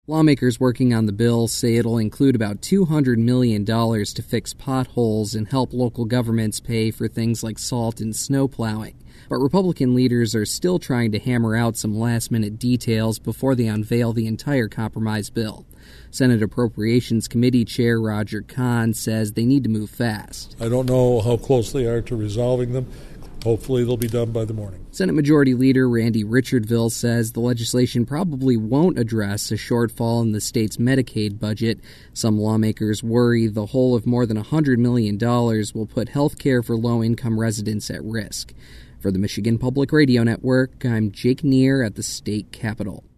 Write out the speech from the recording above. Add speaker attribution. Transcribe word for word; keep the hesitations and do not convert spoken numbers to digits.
Speaker 1: Lawmakers working on the bill say it'll include about two hundred million dollars to fix potholes and help local governments pay for things like salt and snow plowing. But Republican leaders are still trying to hammer out some last-minute details before they unveil the entire compromise bill. Senate Appropriations Committee Chair Roger Kahn says they need to move fast.
Speaker 2: I don't know how close they are to resolving them. Hopefully they'll be done by the morning.
Speaker 1: Senate Majority Leader Randy Richardville says the legislation probably won't address a shortfall in the state's Medicaid budget. Some lawmakers worry the whole of more than one hundred million dollars will put health care for low-income residents at risk. For the Michigan Public Radio Network, I'm Jake Neer at the state capitol.